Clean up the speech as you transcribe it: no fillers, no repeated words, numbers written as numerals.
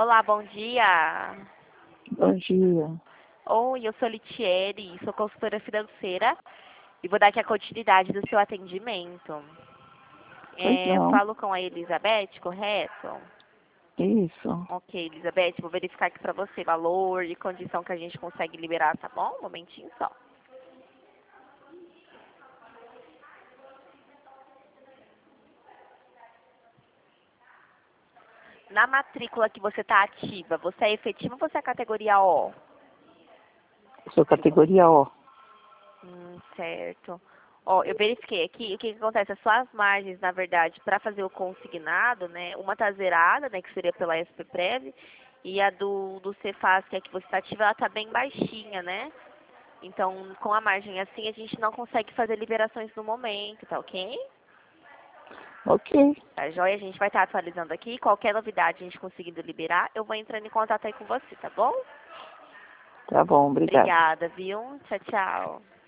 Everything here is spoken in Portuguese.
Olá, bom dia. Bom dia. Oi, eu sou Litieri, sou consultora financeira e vou dar aqui a continuidade do seu atendimento. Pois Eu não. falo com a Elizabeth, correto? Isso. Ok, Elizabeth, vou verificar aqui para você valor e condição que a gente consegue liberar, tá bom? Um momentinho só. Na matrícula que você está ativa, você é efetiva ou você é categoria O? Sou categoria O. Certo. Ó, eu verifiquei aqui, o que que acontece? As suas margens, na verdade, para fazer o consignado, né? Uma tá zerada, né? Que seria pela SPPrev, e a do Cefaz, que é que você está ativa, ela tá bem baixinha, né? Então, com a margem assim, a gente não consegue fazer liberações no momento, tá ok? Ok. Tá joia? A gente vai estar atualizando aqui. Qualquer novidade a gente conseguindo liberar, eu vou entrando em contato aí com você, tá bom? Tá bom, obrigada. Obrigada, viu? Tchau, tchau.